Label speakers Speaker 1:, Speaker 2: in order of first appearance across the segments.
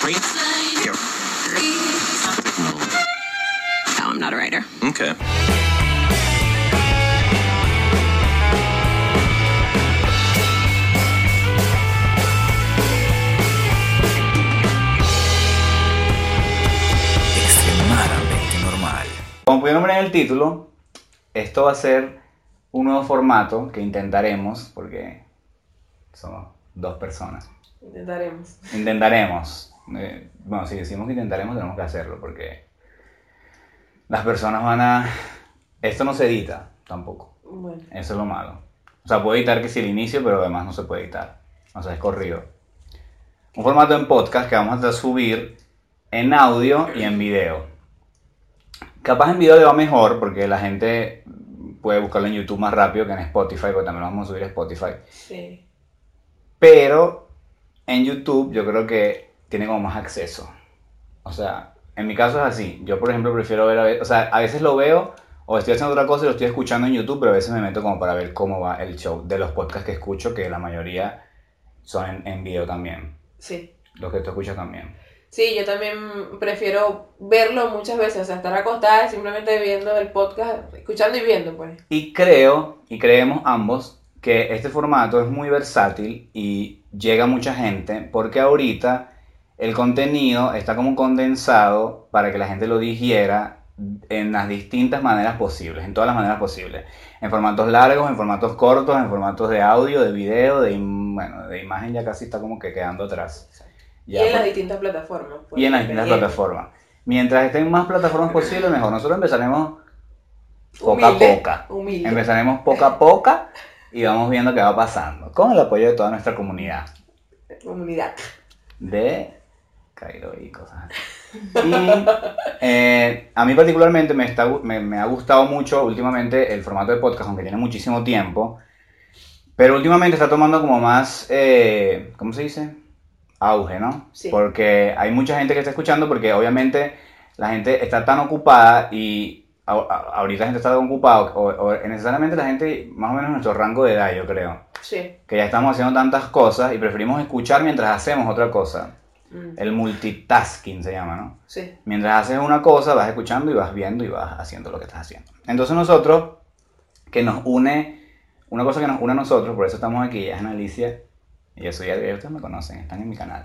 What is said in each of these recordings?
Speaker 1: No, I'm not a writer.
Speaker 2: Okay.
Speaker 3: Extremadamente normal.
Speaker 4: Como pudieron ver en el título, esto va a ser un nuevo formato que intentaremos, porque somos dos personas. Intentaremos. Bueno, si decimos que intentaremos, tenemos que hacerlo, porque las personas van a... Esto no se edita tampoco.
Speaker 5: Bueno.
Speaker 4: Eso es lo malo. O sea, puedo editar que si el inicio, pero además no se puede editar. O sea, es corrido. Un formato en podcast que vamos a subir en audio y en video. Capaz en video le va mejor, porque la gente puede buscarlo en YouTube más rápido que en Spotify, porque también lo vamos a subir a Spotify.
Speaker 5: Sí.
Speaker 4: Pero en YouTube yo creo que tiene como más acceso. O sea, en mi caso es así. Yo, por ejemplo, prefiero ver, o sea, a veces lo veo o estoy haciendo otra cosa y lo estoy escuchando en YouTube, pero a veces me meto como para ver cómo va el show de los podcasts que escucho, que la mayoría son en video también.
Speaker 5: Sí.
Speaker 4: Los que tú escuchas también.
Speaker 5: Sí, yo también prefiero verlo muchas veces, o sea, estar acostada y simplemente viendo el podcast, escuchando y viendo, pues.
Speaker 4: Y creo, y creemos ambos, que este formato es muy versátil y llega a mucha gente, porque ahorita el contenido está como condensado para que la gente lo digiera en las distintas maneras posibles, en todas las maneras posibles. En formatos largos, en formatos cortos, en formatos de audio, de video, de imagen ya casi está como que quedando atrás. Ya,
Speaker 5: y en las distintas plataformas. Pues,
Speaker 4: y en las distintas plataformas. Mientras estén más plataformas posibles, mejor. Nosotros empezaremos poco a poco.
Speaker 5: Humilde.
Speaker 4: Empezaremos poco a poco y vamos viendo qué va pasando. Con el apoyo de toda nuestra comunidad.
Speaker 5: Comunidad.
Speaker 4: De Cairo y cosas así. Y a mí particularmente me ha gustado mucho últimamente el formato de podcast, aunque tiene muchísimo tiempo. Pero últimamente está tomando como más, ¿cómo se dice? Auge, ¿no?
Speaker 5: Sí.
Speaker 4: Porque hay mucha gente que está escuchando, porque obviamente la gente está tan ocupada y ahorita la gente está tan ocupada, o necesariamente la gente, más o menos nuestro rango de edad, yo creo.
Speaker 5: Sí.
Speaker 4: Que ya estamos haciendo tantas cosas y preferimos escuchar mientras hacemos otra cosa. El multitasking se llama, ¿no?
Speaker 5: Sí.
Speaker 4: Mientras haces una cosa, vas escuchando y vas viendo y vas haciendo lo que estás haciendo. Entonces nosotros, que nos une, una cosa que nos une a nosotros, por eso estamos aquí, ella es Ana Alicia, y yo soy Adriel, ustedes me conocen, están en mi canal.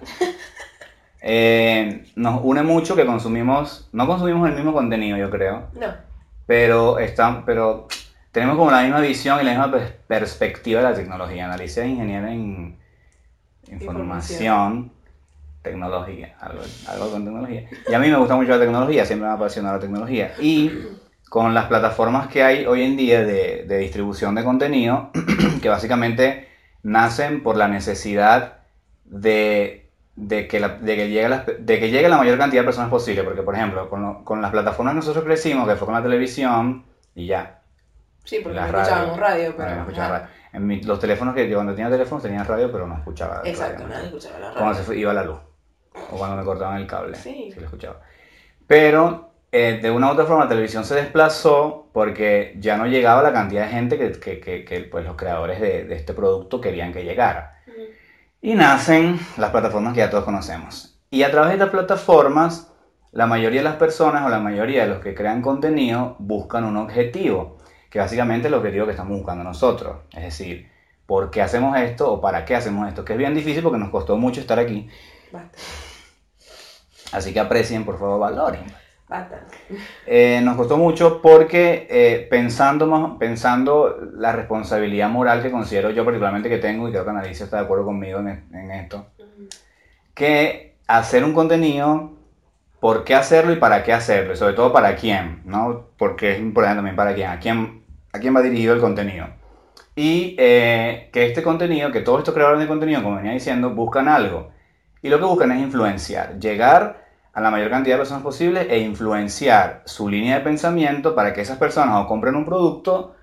Speaker 4: Nos une mucho que no consumimos el mismo contenido, yo creo.
Speaker 5: No.
Speaker 4: Pero tenemos como la misma visión y la misma perspectiva de la tecnología. Ana Alicia es ingeniera en información. Tecnología, algo con tecnología. Y a mí me gusta mucho la tecnología, siempre me ha apasionado la tecnología. Y con las plataformas que hay hoy en día de distribución de contenido, que básicamente nacen por la necesidad de que llegue la mayor cantidad de personas posible. Porque, por ejemplo, con las plataformas que nosotros crecimos, que fue con la televisión y ya.
Speaker 5: Sí, porque no
Speaker 4: la
Speaker 5: escuchábamos radio, pero...
Speaker 4: No escuchaba radio. Los teléfonos que yo cuando tenía teléfonos tenían radio, pero no escuchaba radio.
Speaker 5: Exacto, nadie escuchaba la radio.
Speaker 4: Cuando iba la luz. O cuando me cortaban el cable.
Speaker 5: Sí.
Speaker 4: Sí lo escuchaba. Pero de una u otra forma la televisión se desplazó porque ya no llegaba la cantidad de gente que pues, los creadores de este producto querían que llegara. Y nacen las plataformas que ya todos conocemos. Y a través de estas plataformas, la mayoría de las personas o la mayoría de los que crean contenido buscan un objetivo. Que básicamente es el objetivo que estamos buscando nosotros. Es decir, ¿por qué hacemos esto o para qué hacemos esto? Que es bien difícil porque nos costó mucho estar aquí.
Speaker 5: Basta.
Speaker 4: Así que aprecien, por favor, valoren.
Speaker 5: Basta.
Speaker 4: Nos costó mucho porque pensando la responsabilidad moral que considero yo particularmente que tengo, y creo que Analicia está de acuerdo conmigo en esto, que hacer un contenido, ¿por qué hacerlo y para qué hacerlo? Y sobre todo para quién, ¿no? Porque es importante también para quién, a quién va dirigido el contenido. Y que este contenido, que todos estos creadores de contenido, como venía diciendo, buscan algo. Y lo que buscan es influenciar, llegar a la mayor cantidad de personas posible e influenciar su línea de pensamiento para que esas personas o compren un producto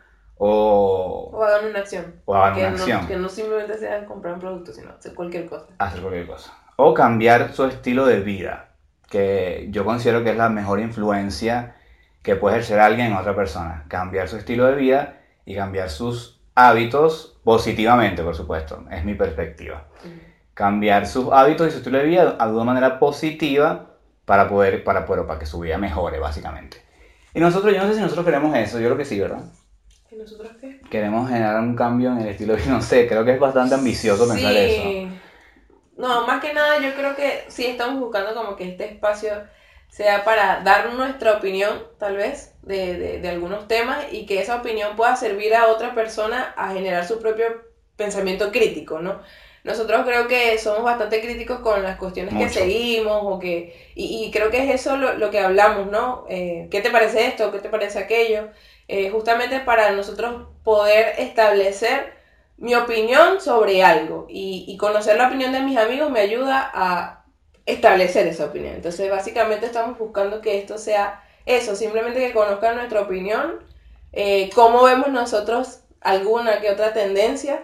Speaker 4: o
Speaker 5: hagan una acción. Que no simplemente sea comprar un producto, sino hacer cualquier cosa.
Speaker 4: Hacer cualquier cosa. O cambiar su estilo de vida, que yo considero que es la mejor influencia que puede ejercer alguien en otra persona. Cambiar su estilo de vida y cambiar sus hábitos positivamente, por supuesto. Es mi perspectiva. cambiar sus hábitos y su estilo de vida de una manera positiva para que su vida mejore, básicamente. Y nosotros, yo no sé si nosotros queremos eso, yo creo que sí, ¿verdad?
Speaker 5: ¿Y nosotros qué?
Speaker 4: Queremos generar un cambio en el estilo de vida, no sé, creo que es bastante ambicioso pensar eso.
Speaker 5: No, más que nada yo creo que sí estamos buscando como que este espacio sea para dar nuestra opinión, tal vez, de algunos temas y que esa opinión pueda servir a otra persona a generar su propio pensamiento crítico, ¿no? Nosotros creo que somos bastante críticos con las cuestiones que
Speaker 4: Mucho.
Speaker 5: seguimos y creo que es eso lo que hablamos, ¿no? ¿Qué te parece esto? ¿Qué te parece aquello? Justamente para nosotros poder establecer mi opinión sobre algo y conocer la opinión de mis amigos me ayuda a establecer esa opinión. Entonces básicamente estamos buscando que esto sea eso, simplemente que conozcan nuestra opinión, cómo vemos nosotros alguna que otra tendencia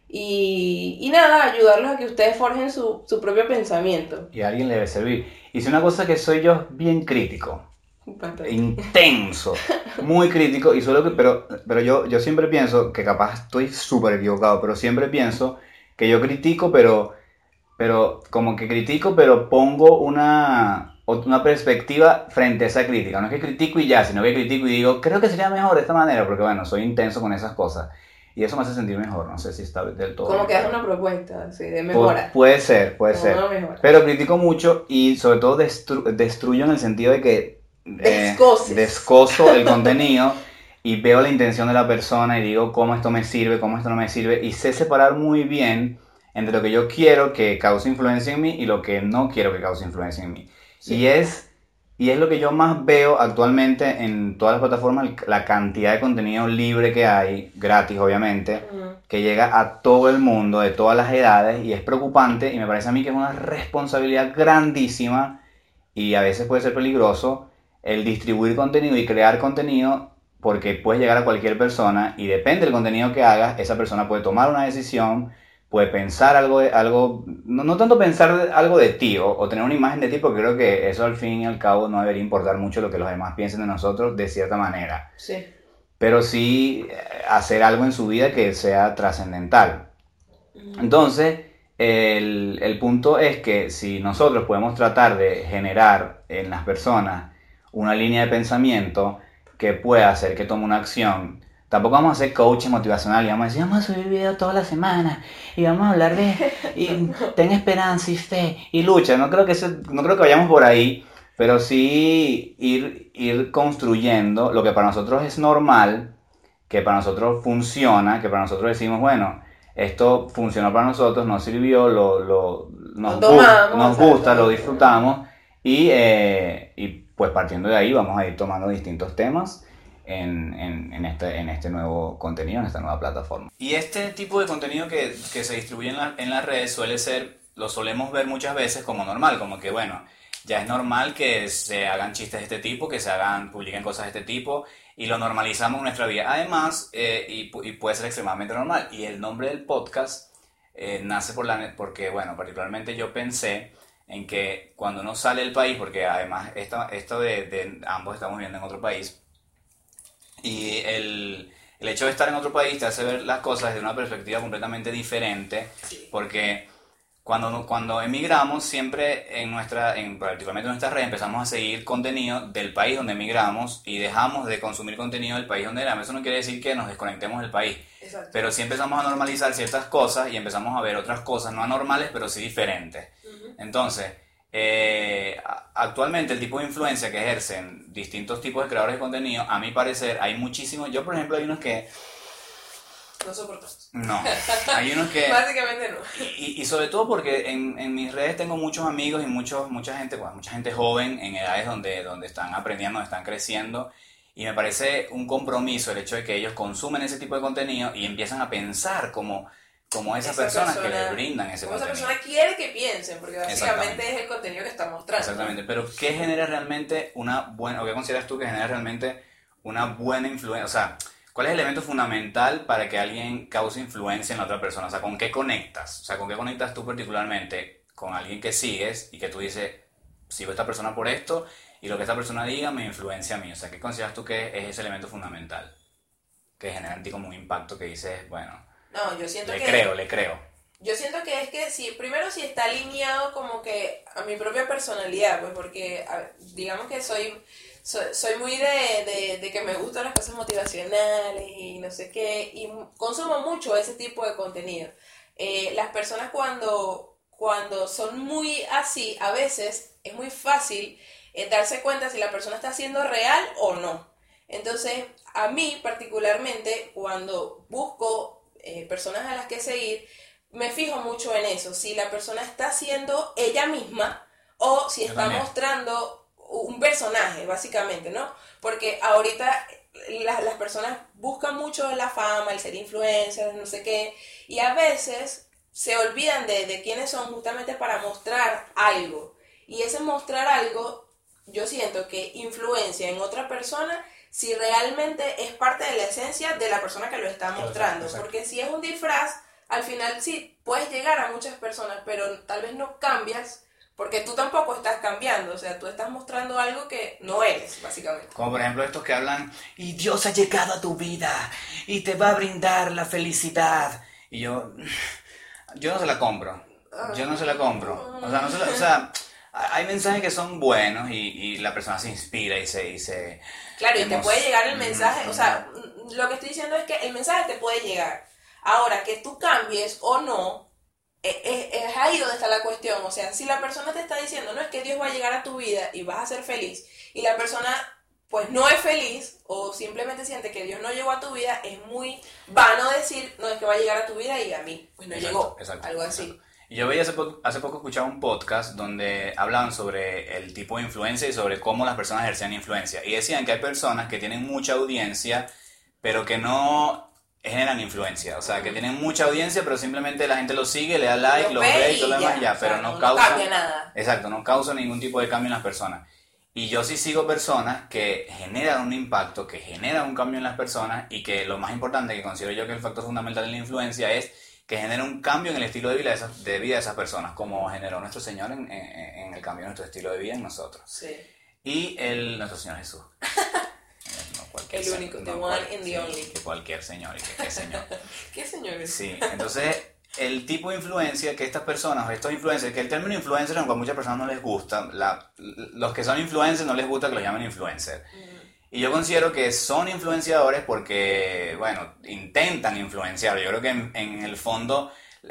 Speaker 5: y nada, ayudarlos a que ustedes forjen su propio pensamiento.
Speaker 4: Y a alguien le debe servir. Y si una cosa que soy yo bien crítico,
Speaker 5: Bastante.
Speaker 4: intenso, muy crítico, pero yo siempre pienso, que capaz estoy súper equivocado, pero siempre pienso que yo critico, pero como que critico, pero pongo una perspectiva frente a esa crítica. No es que critico y ya, sino que critico y digo, creo que sería mejor de esta manera, porque bueno, soy intenso con esas cosas. Y eso me hace sentir mejor, no sé si está del todo
Speaker 5: Como que
Speaker 4: bien,
Speaker 5: das
Speaker 4: pero
Speaker 5: una propuesta, sí, de mejora.
Speaker 4: puede ser.
Speaker 5: Como una mejora.
Speaker 4: Pero critico mucho y sobre todo destruyo en el sentido de que descoso el contenido y veo la intención de la persona y digo cómo esto me sirve, cómo esto no me sirve y sé separar muy bien entre lo que yo quiero que cause influencia en mí y lo que no quiero que cause influencia en mí.
Speaker 5: Sí.
Speaker 4: Y es lo que yo más veo actualmente en todas las plataformas, la cantidad de contenido libre que hay, gratis obviamente, que llega a todo el mundo, de todas las edades, y es preocupante y me parece a mí que es una responsabilidad grandísima y a veces puede ser peligroso el distribuir contenido y crear contenido porque puedes llegar a cualquier persona y depende del contenido que hagas, esa persona puede tomar una decisión, puede pensar algo no tanto pensar algo de ti o tener una imagen de ti, porque creo que eso al fin y al cabo no debería importar mucho lo que los demás piensen de nosotros de cierta manera.
Speaker 5: Sí.
Speaker 4: Pero sí hacer algo en su vida que sea trascendental. Entonces, el punto es que si nosotros podemos tratar de generar en las personas una línea de pensamiento que pueda hacer que tome una acción, tampoco vamos a hacer coaching motivacional y vamos a decir, vamos a subir videos toda la semana y vamos a hablar de y ten esperanza y fe y lucha. No creo que vayamos por ahí, pero sí ir construyendo lo que para nosotros es normal, que para nosotros funciona, que para nosotros decimos, bueno, esto funcionó para nosotros, nos sirvió, nos gusta, lo disfrutamos y pues partiendo de ahí vamos a ir tomando distintos temas en este nuevo contenido, en esta nueva plataforma. Y este tipo de contenido que se distribuye en las redes lo solemos ver muchas veces como normal, como que bueno, ya es normal que se hagan chistes de este tipo, que publiquen cosas de este tipo y lo normalizamos en nuestra vida. Además, y puede ser extremadamente normal. Y el nombre del podcast nace porque, bueno, particularmente yo pensé en que cuando uno sale del país, porque además esto de ambos estamos viviendo en otro país, y el hecho de estar en otro país te hace ver las cosas desde una perspectiva completamente diferente, porque cuando emigramos, siempre particularmente en nuestras redes, empezamos a seguir contenido del país donde emigramos y dejamos de consumir contenido del país donde éramos. Eso no quiere decir que nos desconectemos del país. Exacto. Pero sí empezamos a normalizar ciertas cosas y empezamos a ver otras cosas no anormales, pero sí diferentes. Entonces, actualmente el tipo de influencia que ejercen distintos tipos de creadores de contenido, a mi parecer, hay muchísimos. Yo, por ejemplo, hay unos que
Speaker 5: no soportamos.
Speaker 4: No, hay unos que...
Speaker 5: Básicamente no.
Speaker 4: Y sobre todo porque en mis redes tengo muchos amigos y mucha gente joven en edades donde están aprendiendo, están creciendo, y me parece un compromiso el hecho de que ellos consumen ese tipo de contenido y empiezan a pensar como esa persona que les brindan ese contenido.
Speaker 5: Esa persona quiere que piensen, porque básicamente es el contenido que está mostrando.
Speaker 4: Exactamente, pero ¿qué genera realmente o qué consideras tú que genera realmente una buena influencia? O sea, ¿cuál es el elemento fundamental para que alguien cause influencia en la otra persona? O sea, ¿con qué conectas? O sea, ¿con qué conectas tú particularmente con alguien que sigues y que tú dices, sigo a esta persona por esto y lo que esta persona diga me influencia a mí? O sea, ¿qué consideras tú que es ese elemento fundamental que genera en ti como un impacto que dices, bueno,
Speaker 5: no, yo siento
Speaker 4: le
Speaker 5: que
Speaker 4: creo?
Speaker 5: Yo siento que es que sí, primero sí está alineado como que a mi propia personalidad, pues porque digamos que soy muy de que me gustan las cosas motivacionales y no sé qué, y consumo mucho ese tipo de contenido. Las personas cuando son muy así, a veces es muy fácil darse cuenta si la persona está siendo real o no. Entonces, a mí particularmente, cuando busco personas a las que seguir, me fijo mucho en eso, si la persona está siendo ella misma o si está mostrando un personaje, básicamente, ¿no? Porque ahorita las personas buscan mucho la fama, el ser influencers, no sé qué, y a veces se olvidan de quiénes son justamente para mostrar algo. Y ese mostrar algo, yo siento que influencia en otra persona si realmente es parte de la esencia de la persona que lo está mostrando. Exacto. Porque si es un disfraz, al final sí, puedes llegar a muchas personas, pero tal vez no cambias, porque tú tampoco estás cambiando, o sea, tú estás mostrando algo que no eres, básicamente.
Speaker 4: Como por ejemplo estos que hablan, y Dios ha llegado a tu vida, y te va a brindar la felicidad. Y yo no se la compro, o sea, hay mensajes que son buenos y la persona se inspira y se
Speaker 5: claro, y te puede llegar el mensaje, o sea, lo que estoy diciendo es que el mensaje te puede llegar. Ahora, que tú cambies o no, es ahí donde está la cuestión. O sea, si la persona te está diciendo, no, es que Dios va a llegar a tu vida y vas a ser feliz, y la persona pues no es feliz o simplemente siente que Dios no llegó a tu vida, es muy vano decir, no, es que va a llegar a tu vida y a mí pues no llegó, algo así.
Speaker 4: Exacto. Y yo veía hace poco escuchaba un podcast donde hablaban sobre el tipo de influencia y sobre cómo las personas ejercían influencia. Y decían que hay personas que tienen mucha audiencia, pero que no generan influencia, o sea, que tienen mucha audiencia, pero simplemente la gente los sigue, le da like, los ve y todo lo demás, ya, pero no
Speaker 5: cambia nada.
Speaker 4: Exacto, no causa ningún tipo de cambio en las personas. Y yo sí sigo personas que generan un impacto, que generan un cambio en las personas, y que lo más importante, que considero yo que el factor fundamental en la influencia, es que genera un cambio en el estilo de vida de esas personas, como generó nuestro Señor en el cambio de nuestro estilo de vida en nosotros.
Speaker 5: Sí.
Speaker 4: Y nuestro Señor Jesús.
Speaker 5: El único, the one and the only.
Speaker 4: Que cualquier señor, y que qué señor.
Speaker 5: ¿Qué señor es?
Speaker 4: Sí, entonces el tipo de influencia que estas personas, o estos influencers, que el término influencer, aunque a muchas personas no les gusta, los que son influencers no les gusta que los llamen influencer. Y yo considero que son influenciadores porque, bueno, intentan influenciar. Yo creo que en el fondo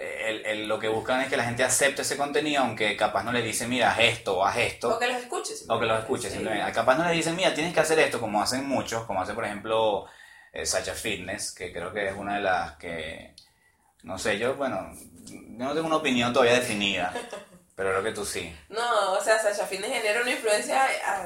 Speaker 4: lo que buscan es que la gente acepte ese contenido, aunque capaz no les dicen, mira, haz esto o haz esto.
Speaker 5: O que los escuches.
Speaker 4: O que los escuches, simplemente. Capaz no les dicen, mira, tienes que hacer esto, como hacen muchos, como hace, por ejemplo, Sasha Fitness, que creo que es una de las que, no sé, yo no tengo una opinión todavía definida, pero creo que tú sí.
Speaker 5: No, o sea, Sasha Fitness genera una influencia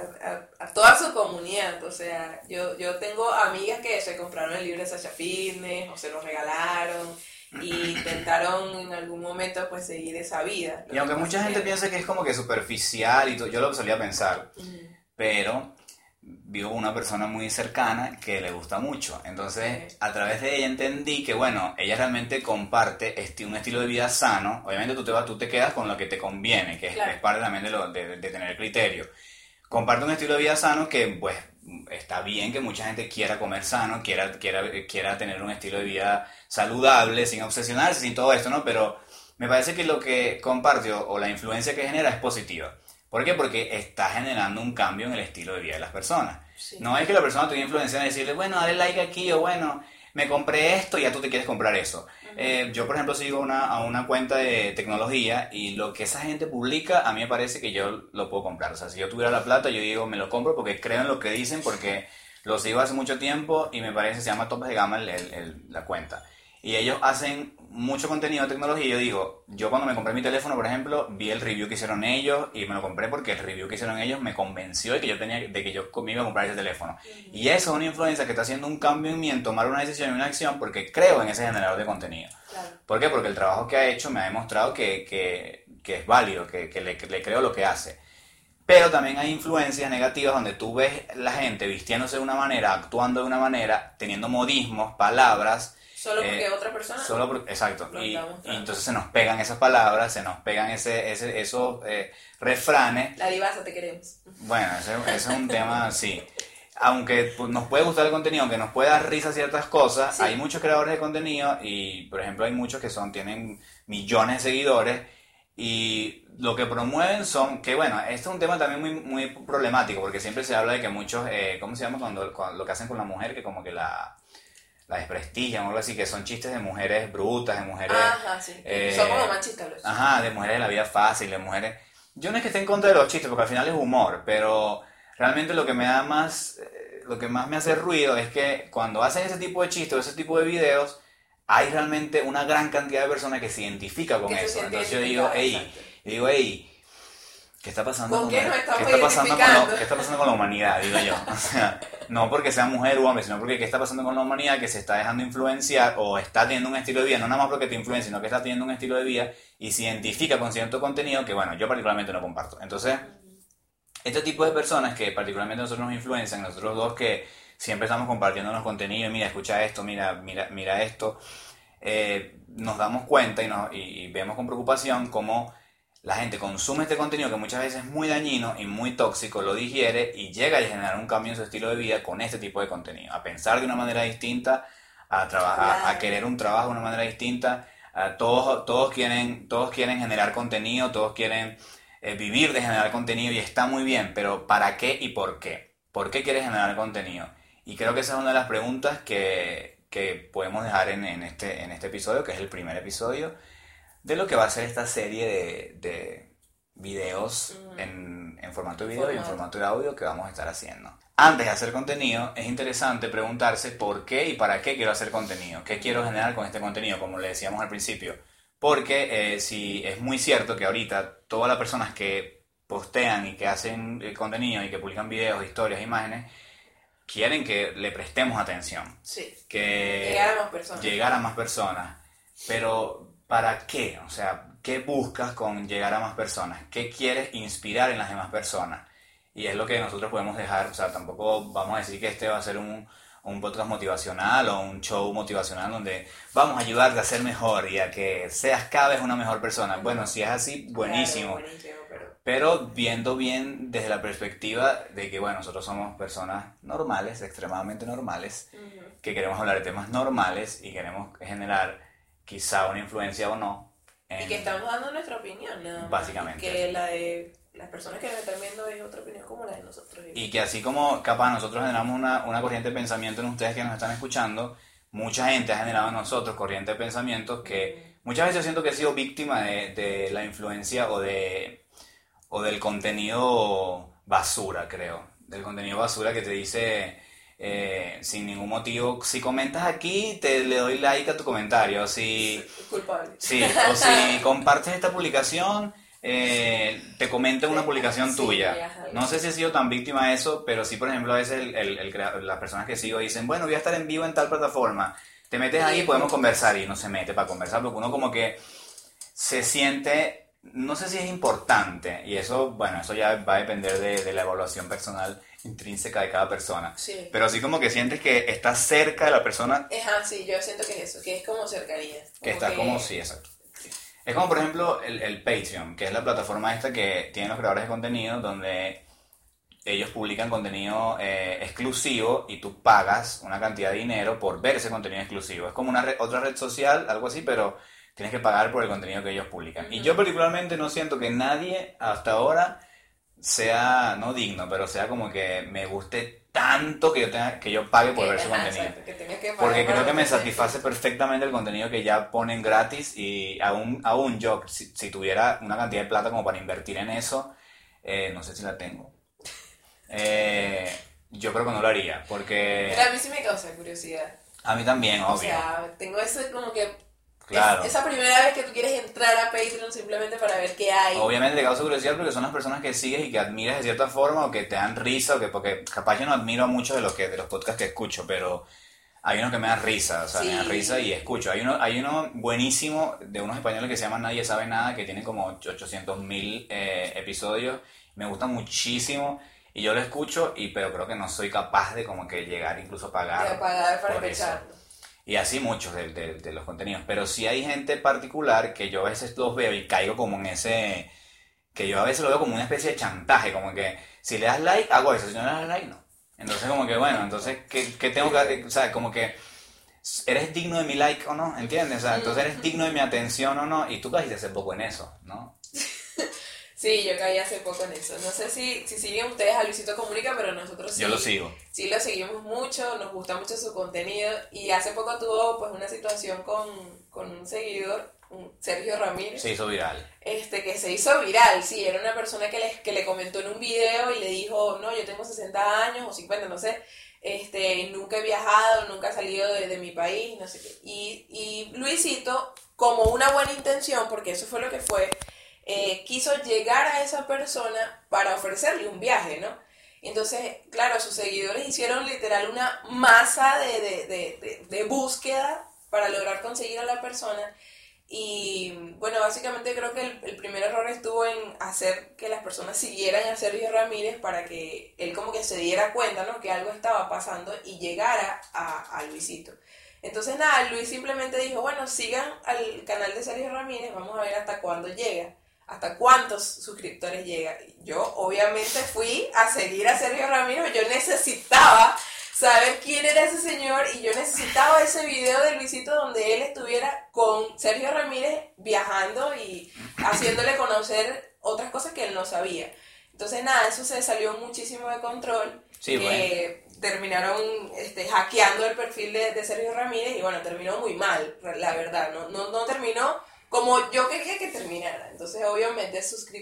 Speaker 5: a toda su comunidad. O sea, yo tengo amigas que se compraron el libro de Sasha Fitness o se lo regalaron y intentaron en algún momento pues seguir esa vida.
Speaker 4: Y aunque mucha gente piensa que es como que superficial y todo, yo lo solía pensar, pero vivo una persona muy cercana que le gusta mucho. Entonces, a través de ella entendí que, bueno, ella realmente comparte un estilo de vida sano. Obviamente tú te quedas con lo que te conviene, que es parte también de tener criterio. Comparte un estilo de vida sano que, pues, está bien que mucha gente quiera comer sano, quiera tener un estilo de vida saludable, sin obsesionarse, sin todo esto, ¿no? Pero me parece que lo que comparte o la influencia que genera es positiva. ¿Por qué? Porque está generando un cambio en el estilo de vida de las personas. Sí. No es que la persona te influencia en decirle, bueno, dale like aquí, o bueno, me compré esto y ya tú te quieres comprar eso. Yo, por ejemplo, sigo a una cuenta de tecnología y lo que esa gente publica, a mí me parece que yo lo puedo comprar. O sea, si yo tuviera la plata, yo digo, me lo compro porque creo en lo que dicen, porque lo sigo hace mucho tiempo y me parece, se llama Topes de Gama la cuenta. Y ellos hacen mucho contenido de tecnología y yo digo, yo cuando me compré mi teléfono, por ejemplo, vi el review que hicieron ellos y me lo compré porque el review que hicieron ellos me convenció de que yo me iba a comprar ese teléfono. Y eso es una influencia que está haciendo un cambio en mí, en tomar una decisión y una acción, porque creo en ese generador de contenido. Claro. ¿Por qué? Porque el trabajo que ha hecho me ha demostrado que es válido, que le creo lo que hace. Pero también hay influencias negativas donde tú ves la gente vistiéndose de una manera, actuando de una manera, teniendo modismos, palabras.
Speaker 5: Solo porque otra persona.
Speaker 4: Exacto. Y entonces se nos pegan esas palabras, se nos pegan esos refranes.
Speaker 5: La divasa, te queremos.
Speaker 4: Bueno, ese es un tema, sí. Aunque nos puede gustar el contenido, aunque nos puede dar risa ciertas cosas, sí. Hay muchos creadores de contenido y, por ejemplo, hay muchos que tienen millones de seguidores y lo que promueven son, que bueno, esto es un tema también muy problemático porque siempre se habla de que muchos, ¿cómo se llama cuando lo que hacen con la mujer? Que como que la desprestigian o algo así, que son chistes de mujeres brutas, de mujeres...
Speaker 5: Ajá, sí. Son como machistas los chistes.
Speaker 4: Ajá, de mujeres de la vida fácil, de mujeres... Yo no es que esté en contra de los chistes, porque al final es humor, pero realmente lo que me da más... lo que más me hace ruido es que cuando hacen ese tipo de chistes o ese tipo de videos, hay realmente una gran cantidad de personas que se identifica con eso. Entonces yo digo, hey, ¿qué está pasando
Speaker 5: ¿Con qué nos estamos
Speaker 4: ¿qué está pasando
Speaker 5: identificando?
Speaker 4: ¿qué está pasando con la humanidad? Digo yo. O sea, no porque sea mujer u hombre, sino porque ¿qué está pasando con la humanidad que se está dejando influenciar o está teniendo un estilo de vida? No nada más porque te influencia, sino que está teniendo un estilo de vida y se identifica con cierto contenido que, bueno, yo particularmente no comparto. Entonces, este tipo de personas que particularmente nosotros nos influencian, nosotros dos que siempre estamos compartiendo los contenidos, mira, escucha esto, mira esto, nos damos cuenta y vemos con preocupación cómo la gente consume este contenido que muchas veces es muy dañino y muy tóxico, lo digiere y llega a generar un cambio en su estilo de vida con este tipo de contenido. A pensar de una manera distinta, a trabajar, a querer un trabajo de una manera distinta. Todos quieren generar contenido, todos quieren vivir de generar contenido y está muy bien, pero ¿para qué y por qué? ¿Por qué quieres generar contenido? Y creo que esa es una de las preguntas que podemos dejar en este episodio, que es el primer episodio de lo que va a ser esta serie de videos en formato de video y en formato de audio que vamos a estar haciendo. Antes de hacer contenido, es interesante preguntarse por qué y para qué quiero hacer contenido. ¿Qué quiero generar con este contenido? Como le decíamos al principio. Porque si es muy cierto que ahorita todas las personas que postean y que hacen contenido y que publican videos, historias, imágenes, quieren que le prestemos atención.
Speaker 5: Sí.
Speaker 4: Que llegar a más personas. Pero ¿para qué? O sea, ¿qué buscas con llegar a más personas? ¿Qué quieres inspirar en las demás personas? Y es lo que nosotros podemos dejar, o sea, tampoco vamos a decir que este va a ser un podcast motivacional o un show motivacional donde vamos a ayudarte a ser mejor y a que seas cada vez una mejor persona. Bueno, si es así, buenísimo.
Speaker 5: Claro, buenísimo,
Speaker 4: pero viendo bien desde la perspectiva de que, bueno, nosotros somos personas normales, extremadamente normales, que queremos hablar de temas normales y queremos generar quizá una influencia o no.
Speaker 5: Y que estamos dando nuestra opinión, ¿no?
Speaker 4: Básicamente.
Speaker 5: Que la de las personas que nos están viendo es otra opinión como la de nosotros.
Speaker 4: Y que así como capaz nosotros generamos una corriente de pensamiento en ustedes que nos están escuchando, mucha gente ha generado en nosotros corriente de pensamientos que muchas veces yo siento que he sido víctima de la influencia o del contenido basura, creo. Del contenido basura que te dice sin ningún motivo, si comentas aquí le doy like a tu comentario,
Speaker 5: culpable.
Speaker 4: Sí, o si compartes esta publicación te comento en una publicación tuya. No sé si he sido tan víctima de eso, pero sí, por ejemplo, a veces las personas que sigo dicen, bueno, voy a estar en vivo en tal plataforma, te metes ahí y podemos conversar, y no se mete para conversar porque uno como que se siente, no sé si es importante, y eso, bueno, eso ya va a depender de la evaluación personal intrínseca de cada persona.
Speaker 5: Sí.
Speaker 4: Pero sí como que sientes que estás cerca de la persona.
Speaker 5: Sí, yo siento que es eso, que es como cercanía.
Speaker 4: Que está como, sí, exacto. Es como, por ejemplo, el Patreon, que es la plataforma esta que tienen los creadores de contenido, donde ellos publican contenido exclusivo y tú pagas una cantidad de dinero por ver ese contenido exclusivo. Es como otra red social, algo así, pero tienes que pagar por el contenido que ellos publican. Y yo particularmente no siento que nadie hasta ahora sea, no digno, pero sea como que me guste tanto que yo pague por ver su contenido.
Speaker 5: Exacto, que tengas que pagar.
Speaker 4: Porque creo que me satisface perfectamente el contenido que ya ponen gratis, y aún yo, si tuviera una cantidad de plata como para invertir en eso, no sé si la tengo. Yo creo que no lo haría, porque...
Speaker 5: Pero a mí sí me causa curiosidad.
Speaker 4: A mí también, obvio.
Speaker 5: O sea, tengo eso como que...
Speaker 4: Claro.
Speaker 5: Esa primera vez que tú quieres entrar a Patreon simplemente para ver qué hay.
Speaker 4: Obviamente te causa curiosidad porque son las personas que sigues y que admiras de cierta forma, o que te dan risa, porque capaz yo no admiro a muchos de los podcasts que escucho, pero hay unos que me dan risa, o sea,
Speaker 5: sí.
Speaker 4: Me dan risa y escucho. Hay uno buenísimo de unos españoles que se llaman Nadie Sabe Nada, que tiene como 800.000 episodios. Me gusta muchísimo y yo lo escucho, pero creo que no soy capaz de como que llegar incluso a pagar.
Speaker 5: De pagar para
Speaker 4: por
Speaker 5: escucharlo.
Speaker 4: Eso. Y así muchos de los contenidos. Pero sí hay gente particular que yo a veces los veo y caigo como en ese... Que yo a veces lo veo como una especie de chantaje. Como que si le das like, hago eso. Si no le das like, no. Entonces como que bueno, entonces ¿qué tengo que hacer? O sea, como que ¿eres digno de mi like o no? ¿Entiendes? O sea, entonces eres digno de mi atención o no, y tú caíste hace poco en eso, ¿no?
Speaker 5: Sí, yo caí hace poco en eso. No sé si siguen ustedes a Luisito Comunica, pero nosotros sí.
Speaker 4: Yo lo sigo.
Speaker 5: Sí lo seguimos mucho, nos gusta mucho su contenido. Y hace poco tuvo pues una situación con un seguidor, Sergio Ramírez.
Speaker 4: Se hizo viral.
Speaker 5: Que se hizo viral, sí. Era una persona que le comentó en un video y le dijo, no, yo tengo 60 años o 50, no sé. Nunca he viajado, nunca he salido de mi país, no sé qué. Y Luisito, como una buena intención, porque eso fue lo que fue, quiso llegar a esa persona para ofrecerle un viaje, ¿no? Entonces, claro, sus seguidores hicieron literal una masa de búsqueda para lograr conseguir a la persona. Y bueno, básicamente creo que el primer error estuvo en hacer que las personas siguieran a Sergio Ramírez para que él como que se diera cuenta, ¿no? Que algo estaba pasando y llegara a Luisito. Entonces nada, Luis simplemente dijo, bueno, sigan al canal de Sergio Ramírez, vamos a ver hasta cuándo llega, hasta cuántos suscriptores llega. Yo obviamente fui a seguir a Sergio Ramírez, yo necesitaba saber quién era ese señor y yo necesitaba ese video de Luisito donde él estuviera con Sergio Ramírez viajando y haciéndole conocer otras cosas que él no sabía. Entonces nada, eso se salió muchísimo de control.
Speaker 4: Sí, bueno.
Speaker 5: Terminaron hackeando el perfil de Sergio Ramírez y bueno, terminó muy mal, la verdad, no terminó como yo quería que terminara. Entonces obviamente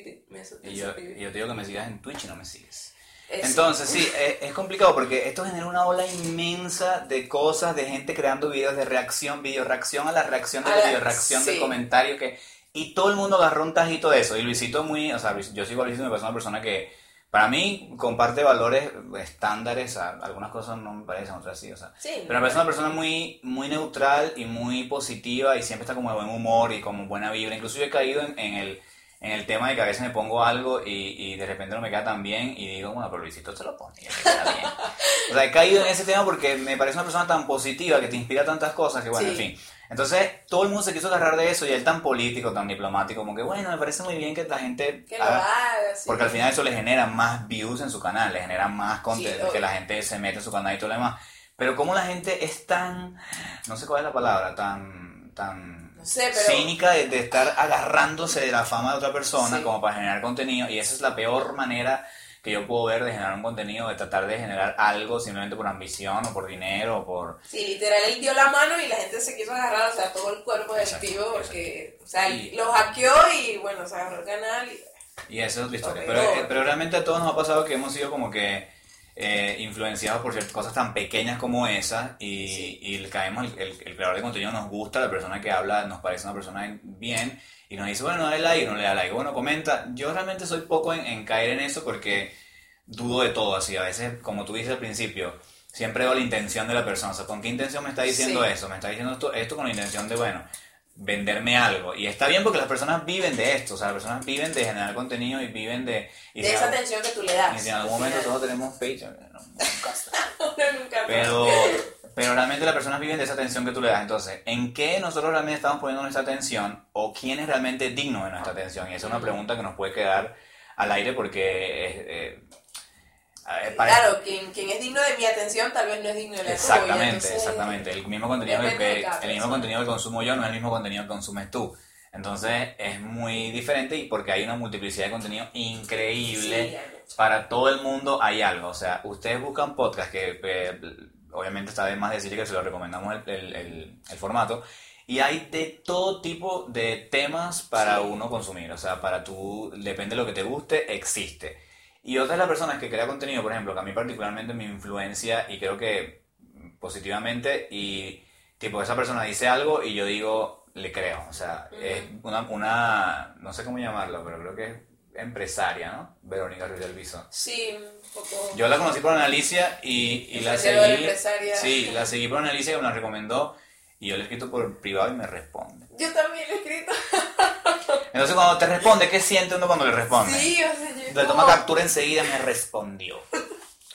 Speaker 4: Y yo te digo que me sigas en Twitch y no me sigues.
Speaker 5: Eso.
Speaker 4: Entonces, sí, es complicado porque esto genera una ola inmensa de cosas, de gente creando videos de reacción, video reacción a la reacción de la video reacción del comentario, y todo el mundo agarró un tajito de eso. Y Luisito o sea, yo sigo a Luisito, me parece una persona que, para mí, comparte valores estándares, algunas cosas no me parecen, otras sí, o sea.
Speaker 5: Sí,
Speaker 4: pero me parece una persona muy, muy neutral y muy positiva y siempre está como de buen humor y como buena vibra. Incluso yo he caído en el tema de que a veces me pongo algo y de repente no me queda tan bien y digo, bueno, pero Luisito se lo pone y me queda bien. O sea, he caído en ese tema porque me parece una persona tan positiva que te inspira tantas cosas que bueno,
Speaker 5: sí.
Speaker 4: En fin. Entonces, todo el mundo se quiso agarrar de eso y él tan político, tan diplomático, como que bueno, me parece muy bien que la gente
Speaker 5: que lo haga, sí.
Speaker 4: Porque al final eso le genera más views en su canal, le genera más contenido,
Speaker 5: Sí,
Speaker 4: que la gente se mete en su canal y todo lo demás. Pero como la gente es tan, no sé cuál es la palabra, tan
Speaker 5: no sé, pero
Speaker 4: cínica de estar agarrándose de la fama de otra persona
Speaker 5: sí.
Speaker 4: como para generar contenido, y esa es la peor manera que yo puedo ver de generar un contenido, de tratar de generar algo simplemente por ambición o por dinero o por...
Speaker 5: Sí, literal, él dio la mano y la gente se quiso agarrar, o sea, todo el cuerpo del
Speaker 4: Exacto,
Speaker 5: tío, porque,
Speaker 4: exacto.
Speaker 5: o sea, lo hackeó y bueno, se agarró el canal y
Speaker 4: esa es otra historia.
Speaker 5: Okay.
Speaker 4: Pero realmente a todos nos ha pasado que hemos sido como que influenciados por ciertas cosas tan pequeñas como esas y caemos, el creador de contenido nos gusta, la persona que habla nos parece una persona bien y nos dice, bueno, dale like, no le da like, bueno, comenta. Yo realmente soy poco en caer en eso porque dudo de todo, así a veces, como tú dices al principio, siempre veo la intención de la persona, o sea, ¿con qué intención me está diciendo eso? Me está diciendo esto con la intención de, bueno, venderme algo, y está bien porque las personas viven de esto, o sea, las personas viven de generar contenido y viven de
Speaker 5: esa atención que tú le das.
Speaker 4: y si en algún momento todos tenemos Patreon,
Speaker 5: Nunca
Speaker 4: pero realmente las personas viven de esa atención que tú le das. Entonces, ¿en qué nosotros realmente estamos poniendo nuestra atención o quién es realmente digno de nuestra atención? Y esa es una pregunta que nos puede quedar al aire porque
Speaker 5: claro, quien es digno de mi atención tal vez no es digno de la tuya.
Speaker 4: Exactamente. El mismo contenido que consumo yo no es el mismo contenido que consumes tú. Entonces es muy diferente y porque hay una multiplicidad de contenido increíble. Sí, para todo el mundo hay algo. O sea, ustedes buscan podcast que obviamente está de más decir que se lo recomendamos el formato. Y hay de todo tipo de temas para uno consumir. O sea, para tú, depende de lo que te guste, existe. Y otra de las personas que crea contenido, por ejemplo, que a mí particularmente me influencia y creo que positivamente, y tipo esa persona dice algo y yo digo, le creo. O sea, es una, no sé cómo llamarlo, pero creo que es empresaria, ¿no? Verónica Ruiz del Viso.
Speaker 5: Sí, un poco.
Speaker 4: Yo la conocí por Analicia y la seguí. Sí, la seguí por Analicia que me la recomendó y yo le he escrito por privado y me responde.
Speaker 5: Yo también le he escrito.
Speaker 4: Entonces cuando te responde, ¿qué siente uno cuando le responde?
Speaker 5: Sí, o sea,
Speaker 4: le toma captura enseguida, me respondió.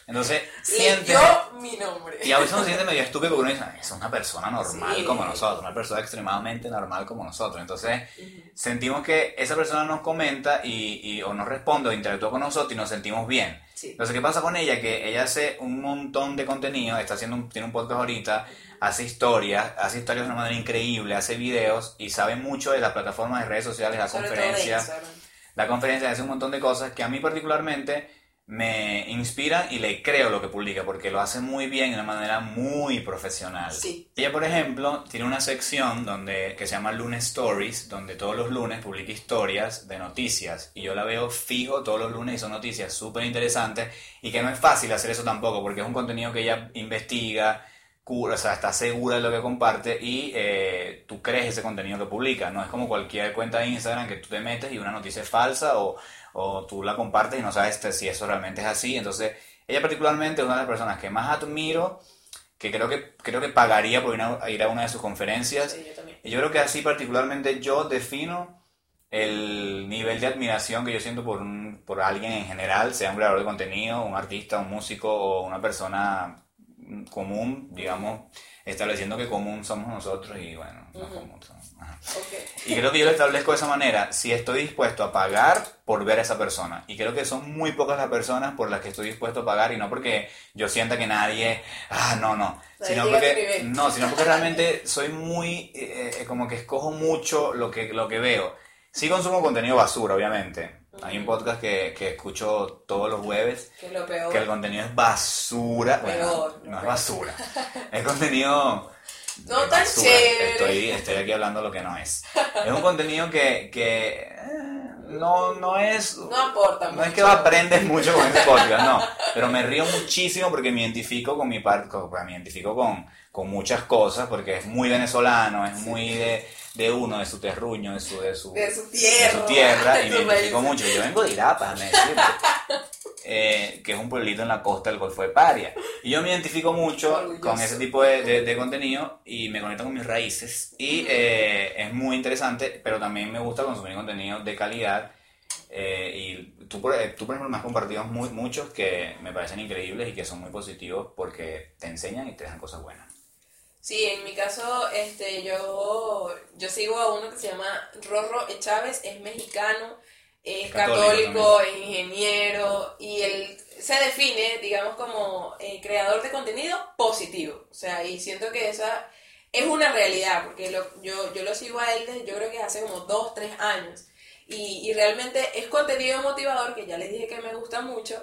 Speaker 4: Entonces, siente...
Speaker 5: Leyó mi nombre.
Speaker 4: Y a veces uno siente medio estúpido porque uno dice, es una persona normal
Speaker 5: Sí.
Speaker 4: como nosotros, una persona extremadamente normal como nosotros. Entonces, sentimos que esa persona nos comenta o nos responde o interactúa con nosotros y nos sentimos bien.
Speaker 5: Sí.
Speaker 4: Entonces, ¿qué pasa con ella? Que ella hace un montón de contenido, tiene un podcast ahorita, hace historias de una manera increíble, hace videos y sabe mucho de las plataformas de redes sociales, la
Speaker 5: Sobre todo de
Speaker 4: conferencia.
Speaker 5: Instagram.
Speaker 4: La conferencia hace un montón de cosas que a mí particularmente me inspiran y le creo lo que publica porque lo hace muy bien de una manera muy profesional.
Speaker 5: Sí.
Speaker 4: Ella, por ejemplo, tiene una sección que se llama Lunes Stories, donde todos los lunes publica historias de noticias y yo la veo fijo todos los lunes y son noticias súper interesantes y que no es fácil hacer eso tampoco porque es un contenido que ella investiga, o sea, está segura de lo que comparte y tú crees ese contenido que publica. No es como cualquier cuenta de Instagram que tú te metes y una noticia es falsa o tú la compartes y no sabes si eso realmente es así. Entonces, ella particularmente es una de las personas que más admiro, que creo que pagaría por ir a una de sus conferencias.
Speaker 5: Sí, yo también.
Speaker 4: Y yo creo que así particularmente yo defino el nivel de admiración que yo siento por alguien en general, sea un creador de contenido, un artista, un músico o una persona común, digamos, estableciendo que común somos nosotros y bueno, no común somos. Ajá.
Speaker 5: Okay.
Speaker 4: Y creo que yo lo establezco de esa manera, si estoy dispuesto a pagar por ver a esa persona. Y creo que son muy pocas las personas por las que estoy dispuesto a pagar y no porque yo sienta que nadie, no, sino porque realmente soy muy, como que escojo mucho lo que veo. Sí consumo contenido basura, obviamente. Hay un podcast que escucho todos los jueves,
Speaker 5: Que es lo peor.
Speaker 4: que el contenido es basura.
Speaker 5: Peor,
Speaker 4: Bueno, no es
Speaker 5: peor.
Speaker 4: basura. Es contenido...
Speaker 5: No
Speaker 4: de
Speaker 5: tan
Speaker 4: basura.
Speaker 5: chévere.
Speaker 4: Estoy aquí hablando lo que no es. Es un contenido que no es...
Speaker 5: No aporta
Speaker 4: No es
Speaker 5: mucho.
Speaker 4: que aprendes mucho con ese podcast, no. Pero me río muchísimo porque me identifico con mi parte, me identifico con muchas cosas porque es muy venezolano, es muy de uno, de su terruño, de su tierra
Speaker 5: de
Speaker 4: y
Speaker 5: su
Speaker 4: me identifico
Speaker 5: país.
Speaker 4: mucho. Yo vengo de Irapa, me decirte, que es un pueblito en la costa del Golfo de Paria. Y yo me identifico mucho
Speaker 5: Orgulloso.
Speaker 4: con ese tipo de contenido y me conecto con mis raíces. Y es muy interesante, pero también me gusta consumir contenido de calidad. Y tú, por ejemplo, me has compartido muchos que me parecen increíbles y que son muy positivos porque te enseñan y te dejan cosas buenas.
Speaker 5: Sí, en mi caso, yo sigo a uno que se llama Rorro Chávez, es mexicano, es católico, es ingeniero y él se define, digamos, como creador de contenido positivo. O sea, y siento que esa es una realidad, porque yo lo sigo a él desde, yo creo que hace como 2, 3 años. Y realmente es contenido motivador, que ya les dije que me gusta mucho,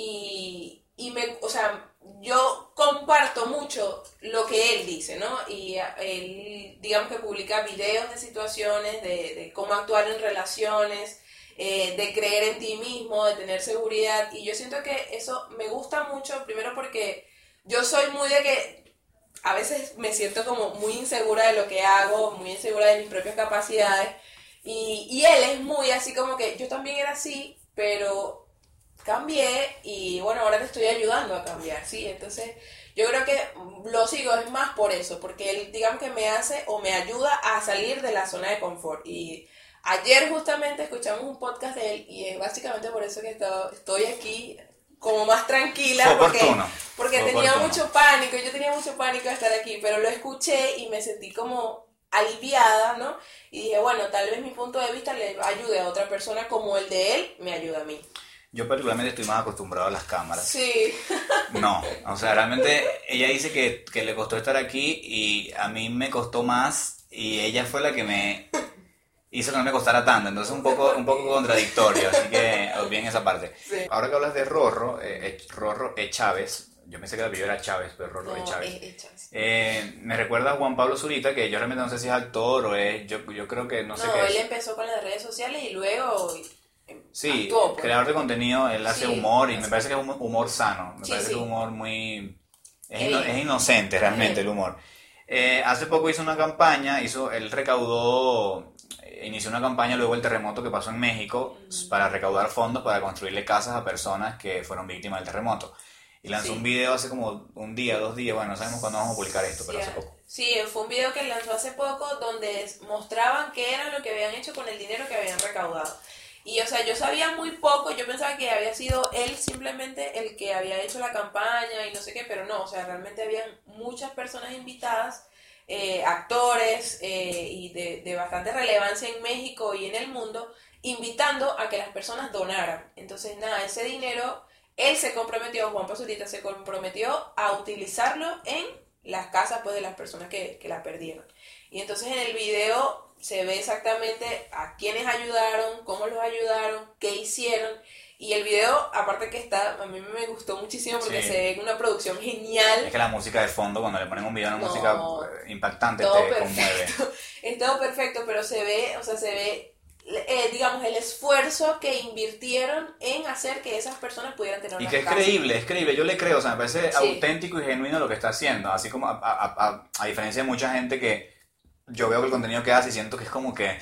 Speaker 5: o sea, yo comparto mucho lo que él dice, ¿no? Y él, digamos que publica videos de situaciones, de cómo actuar en relaciones, de creer en ti mismo, de tener seguridad, y yo siento que eso me gusta mucho, primero porque yo soy muy de que a veces me siento como muy insegura de lo que hago, muy insegura de mis propias capacidades, y él es muy así como que yo también era así, pero cambié y bueno, ahora te estoy ayudando a cambiar, ¿sí? Entonces yo creo que lo sigo es más por eso, porque él, digamos que me hace o me ayuda a salir de la zona de confort. Y ayer justamente escuchamos un podcast de él y es básicamente por eso que estoy aquí como más tranquila, porque tenía mucho pánico, yo tenía mucho pánico de estar aquí, pero lo escuché y me sentí como aliviada, ¿no? Y dije, bueno, tal vez mi punto de vista le ayude a otra persona como el de él me ayuda a mí.
Speaker 4: Yo particularmente estoy más acostumbrado a las cámaras.
Speaker 5: Sí.
Speaker 4: No, o sea, realmente ella dice que le costó estar aquí y a mí me costó más y ella fue la que me hizo que no me costara tanto, entonces un poco contradictorio, así que bien esa parte.
Speaker 5: Sí.
Speaker 4: Ahora que hablas de Rorro Chávez, yo pensé que el apellido era Chávez, pero Rorro Chávez.
Speaker 5: Chávez.
Speaker 4: Me recuerda a Juan Pablo Zurita, que yo realmente no sé si es actor o es, yo creo que no sé qué
Speaker 5: él
Speaker 4: es.
Speaker 5: empezó con las redes sociales y luego
Speaker 4: Sí,
Speaker 5: actuó, pues.
Speaker 4: creador de contenido, él hace
Speaker 5: Sí,
Speaker 4: humor y me
Speaker 5: exacto.
Speaker 4: parece que es un humor sano, me
Speaker 5: Sí,
Speaker 4: parece
Speaker 5: sí.
Speaker 4: que es un humor muy... Es
Speaker 5: Bien.
Speaker 4: inocente realmente
Speaker 5: Bien.
Speaker 4: el humor. Hace poco hizo una campaña, él recaudó, inició una campaña luego del terremoto que pasó en México para recaudar fondos para construirle casas a personas que fueron víctimas del terremoto. Y lanzó
Speaker 5: Sí.
Speaker 4: un video hace como un día, 2 días, bueno, no sabemos cuándo vamos a publicar esto, pero hace poco.
Speaker 5: Sí, fue un video que lanzó hace poco donde mostraban qué era lo que habían hecho con el dinero que habían recaudado. Y, o sea, yo sabía muy poco, yo pensaba que había sido él simplemente el que había hecho la campaña y no sé qué, pero no, o sea, realmente habían muchas personas invitadas, actores y de bastante relevancia en México y en el mundo, invitando a que las personas donaran. Entonces, nada, ese dinero, él se comprometió, Juan Pazurita se comprometió a utilizarlo en las casas pues de las personas que la perdieron. Y entonces en el video se ve exactamente a quiénes ayudaron, cómo los ayudaron, qué hicieron. Y el video, aparte que está, a mí me gustó muchísimo porque
Speaker 4: Sí.
Speaker 5: se ve una producción genial.
Speaker 4: Es que la música de fondo, cuando le ponen un video, una
Speaker 5: No,
Speaker 4: música impactante,
Speaker 5: todo
Speaker 4: te conmueve.
Speaker 5: perfecto. Es todo perfecto, pero se ve, o sea, se ve, digamos, el esfuerzo que invirtieron en hacer que esas personas pudieran tener
Speaker 4: Y
Speaker 5: una
Speaker 4: que es
Speaker 5: casa.
Speaker 4: creíble, yo le creo, o sea, me parece
Speaker 5: Sí.
Speaker 4: auténtico y genuino lo que está haciendo, así como a diferencia de mucha gente que yo veo que el contenido que hace y siento que es como que...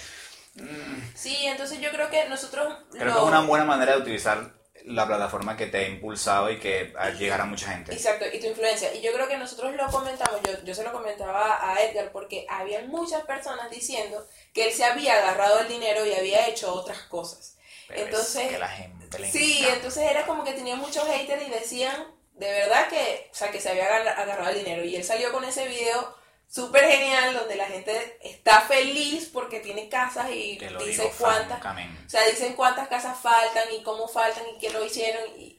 Speaker 5: Sí, entonces yo creo que nosotros
Speaker 4: Creo que es una buena manera de utilizar la plataforma que te ha impulsado y que a llegar a mucha gente.
Speaker 5: Exacto, y tu influencia. Y yo creo que nosotros lo comentamos, yo se lo comentaba a Edgar, porque había muchas personas diciendo que él se había agarrado el dinero y había hecho otras cosas.
Speaker 4: Pero
Speaker 5: Entonces,
Speaker 4: es que la gente le
Speaker 5: sí,
Speaker 4: encanta.
Speaker 5: entonces era como que tenía muchos haters y decían de verdad que, o sea, que se había agarrado el dinero. Y él salió con ese video súper genial donde la gente está feliz porque tiene casas y
Speaker 4: Te lo
Speaker 5: dice
Speaker 4: digo
Speaker 5: cuántas,
Speaker 4: francamente.
Speaker 5: o sea, dicen cuántas casas faltan y cómo faltan y qué lo hicieron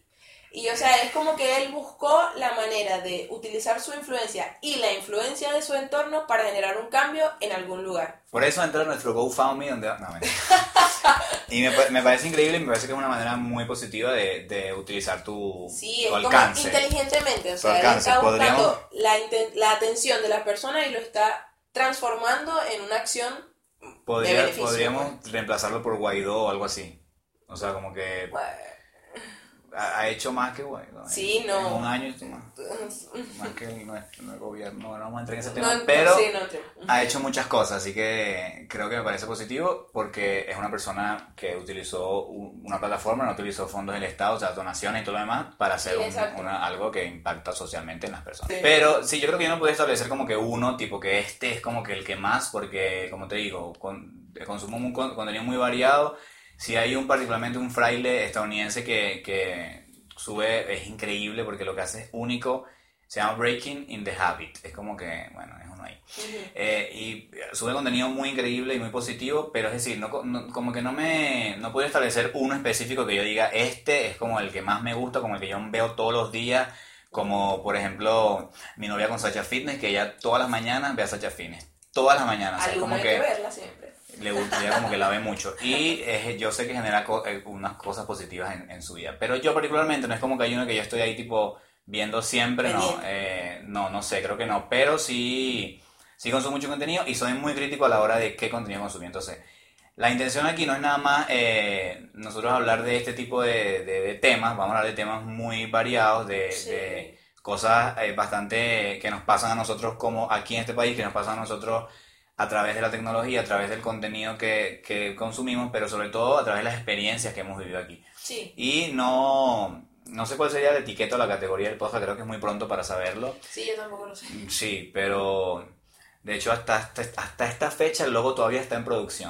Speaker 5: y o sea, es como que él buscó la manera de utilizar su influencia y la influencia de su entorno para generar un cambio en algún lugar.
Speaker 4: Por eso entra en nuestro GoFundMe donde... No, mentira. Y me parece increíble y me parece que es una manera muy positiva de utilizar tu,
Speaker 5: Sí, es
Speaker 4: tu
Speaker 5: como
Speaker 4: alcance.
Speaker 5: inteligentemente, o
Speaker 4: Tu
Speaker 5: sea, él
Speaker 4: alcance,
Speaker 5: está
Speaker 4: podríamos-
Speaker 5: buscando la atención de la persona y lo está transformando en una acción de beneficio.
Speaker 4: Podríamos reemplazarlo por Guaidó o algo así. O sea, como que
Speaker 5: Bueno,
Speaker 4: ha hecho más que Guaidó.
Speaker 5: Sí, no.
Speaker 4: En un año más que el gobierno. No vamos a entrar en ese tema.
Speaker 5: no,
Speaker 4: pero
Speaker 5: sí, no entremos.
Speaker 4: ha hecho muchas cosas, así que creo que me parece positivo porque es una persona que utilizó una plataforma, no utilizó fondos del Estado, o sea, donaciones y todo lo demás, para hacer
Speaker 5: Sí, exacto.
Speaker 4: algo que impacta socialmente en las personas.
Speaker 5: Sí.
Speaker 4: Pero sí, yo creo que yo no puedo establecer como que uno, tipo que este es como que el que más, porque como te digo, consumo un contenido muy variado. Si hay particularmente un fraile estadounidense que sube, es increíble porque lo que hace es único. Se llama Breaking in the Habit. Es como que, bueno, es uno ahí. Y sube contenido muy increíble y muy positivo, pero es decir, como que no puedo establecer uno específico que yo diga, este es como el que más me gusta, como el que yo veo todos los días, como por ejemplo mi novia con Sacha Fitness, que ella todas las mañanas ve a Sacha Fitness. Todas las mañanas. O sea, es
Speaker 5: Alguna
Speaker 4: como
Speaker 5: hay que verla siempre.
Speaker 4: le gusta, ella como que la ve mucho y yo sé que genera unas cosas positivas en su vida, pero yo particularmente no es como que hay uno que yo estoy ahí tipo viendo siempre, no sé, creo que no, pero sí consumo mucho contenido y soy muy crítico a la hora de qué contenido consumir. Entonces la intención aquí no es nada más nosotros hablar de este tipo de temas, vamos a hablar de temas muy variados,
Speaker 5: Sí.
Speaker 4: de cosas bastante que nos pasan a nosotros como aquí en este país, que nos pasan a nosotros a través de la tecnología, a través del contenido que consumimos, pero sobre todo a través de las experiencias que hemos vivido aquí.
Speaker 5: Sí,
Speaker 4: Y no sé cuál sería la etiqueta o la categoría del podcast, creo que es muy pronto para saberlo.
Speaker 5: sí, yo tampoco lo sé.
Speaker 4: Sí, pero de hecho hasta esta fecha el logo todavía está en producción.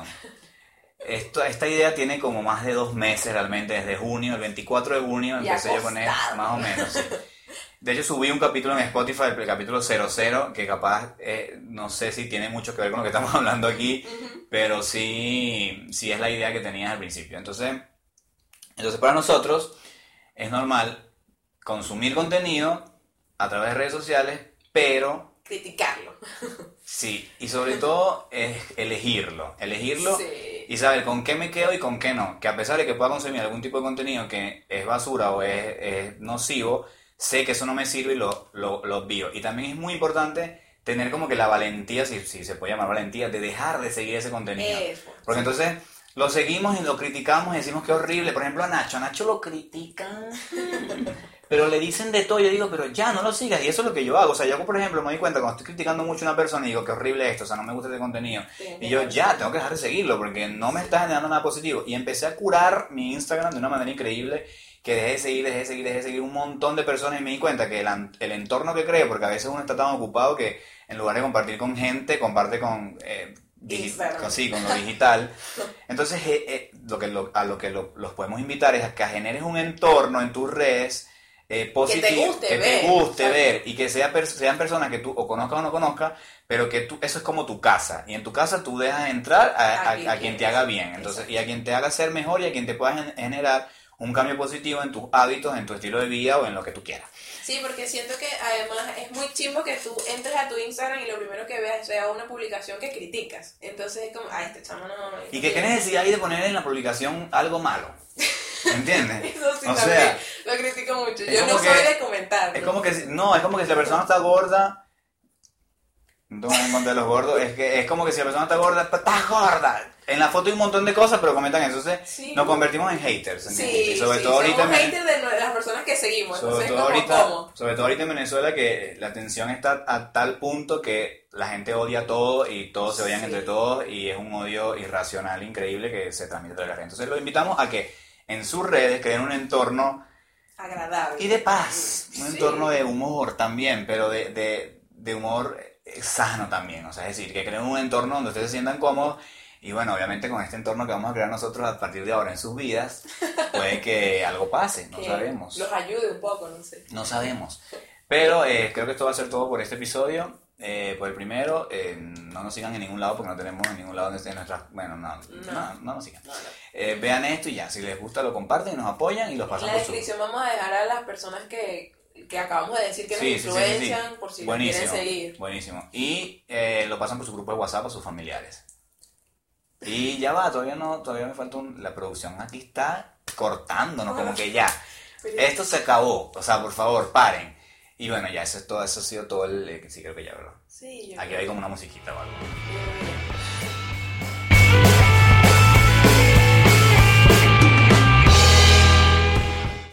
Speaker 4: Esta idea tiene como más de 2 meses realmente, desde junio, el 24 de junio
Speaker 5: Y
Speaker 4: empecé yo con esto,
Speaker 5: acostado.
Speaker 4: más o menos, sí. De hecho subí un capítulo en Spotify, el capítulo 00, que capaz, no sé si tiene mucho que ver con lo que estamos hablando aquí, pero sí es la idea que tenías al principio. Entonces para nosotros es normal consumir contenido a través de redes sociales, pero
Speaker 5: Criticarlo.
Speaker 4: sí, y sobre todo es elegirlo
Speaker 5: Sí.
Speaker 4: y saber con qué me quedo y con qué no. Que a pesar de que pueda consumir algún tipo de contenido que es basura o es nocivo, sé que eso no me sirve y lo obvio. Y también es muy importante tener como que la valentía, si se puede llamar valentía, de dejar de seguir ese contenido.
Speaker 5: Eso.
Speaker 4: Porque entonces lo seguimos y lo criticamos y decimos que es horrible. Por ejemplo, a Nacho lo critican, pero le dicen de todo. Yo digo, pero ya, no lo sigas. Y eso es lo que yo hago. O sea, yo, por ejemplo, me doy cuenta cuando estoy criticando mucho a una persona y digo, qué horrible esto, o sea, no me gusta este contenido.
Speaker 5: Sí,
Speaker 4: Y yo, ya, tengo que dejar de seguirlo porque no me está generando nada positivo. Y empecé a curar mi Instagram de una manera increíble, que dejé de seguir un montón de personas y me di cuenta que el entorno que creo, porque a veces uno está tan ocupado que en lugar de compartir con gente, comparte con
Speaker 5: Instagram.
Speaker 4: Sí, con lo digital. Entonces, a lo que los podemos invitar es a que generes un entorno en tus redes positivo,
Speaker 5: que te guste
Speaker 4: ver y que sean personas que tú o conozcas o no conozcas, pero que tú, eso es como tu casa, y en tu casa tú dejas entrar a quien te haga bien, entonces,
Speaker 5: exacto.
Speaker 4: y a quien te haga ser mejor y a quien te pueda generar un cambio positivo en tus hábitos, en tu estilo de vida o en lo que tú quieras.
Speaker 5: Sí, porque siento que además es muy chimbo que tú entres a tu Instagram y lo primero que veas sea una publicación que criticas. Entonces es como, este chamo no...
Speaker 4: Y que qué necesidad hay de poner en la publicación algo malo. ¿Entiendes?
Speaker 5: Eso sí,
Speaker 4: O
Speaker 5: también
Speaker 4: sea,
Speaker 5: lo critico mucho.
Speaker 4: es
Speaker 5: Yo
Speaker 4: como
Speaker 5: no
Speaker 4: que-
Speaker 5: soy de comentar.
Speaker 4: Es como que si la persona está gorda, no te en contra de los gordos, es como que si la persona está gorda, pues, está gorda. En la foto hay un montón de cosas, pero comentan eso. Entonces
Speaker 5: Sí.
Speaker 4: nos convertimos en haters, ¿entiendes?
Speaker 5: Sí,
Speaker 4: Y sobre
Speaker 5: sí,
Speaker 4: todo ahorita
Speaker 5: somos haters de las personas que seguimos.
Speaker 4: sobre
Speaker 5: Entonces,
Speaker 4: todo ahorita en Venezuela, que la tensión está a tal punto que la gente odia a todo y todos se odian
Speaker 5: Sí.
Speaker 4: entre todos, y es un odio irracional increíble que se transmite a toda la gente. Entonces los invitamos a que en sus redes creen un entorno
Speaker 5: agradable.
Speaker 4: y de paz, un
Speaker 5: Sí.
Speaker 4: entorno de humor también, pero de humor sano también. O sea, es decir, que creen un entorno donde ustedes se sientan cómodos. Y bueno, obviamente con este entorno que vamos a crear nosotros a partir de ahora en sus vidas, puede que algo pase, no
Speaker 5: Que
Speaker 4: sabemos.
Speaker 5: los ayude un poco, no sé.
Speaker 4: No sabemos. Pero creo que esto va a ser todo por este episodio. Por el primero, no nos sigan en ningún lado porque no tenemos en ningún lado donde estén nuestras... Bueno, no nos sigan.
Speaker 5: No.
Speaker 4: Vean esto y ya, si les gusta lo comparten y nos apoyan y los
Speaker 5: En
Speaker 4: pasan
Speaker 5: la
Speaker 4: por su...
Speaker 5: descripción vamos a dejar a las personas que acabamos de decir que nos influencian por si nos quieren seguir.
Speaker 4: Buenísimo. Y lo pasan por su grupo de WhatsApp a sus familiares. Y ya va, todavía me falta la producción. Aquí está cortándonos, como que ya. Esto se acabó. O sea, por favor, paren. Y bueno, ya, eso ha sido todo el... sí, creo que ya, ¿verdad?
Speaker 5: Sí, yo
Speaker 4: Aquí
Speaker 5: creo
Speaker 4: hay como una musiquita o algo.
Speaker 5: que-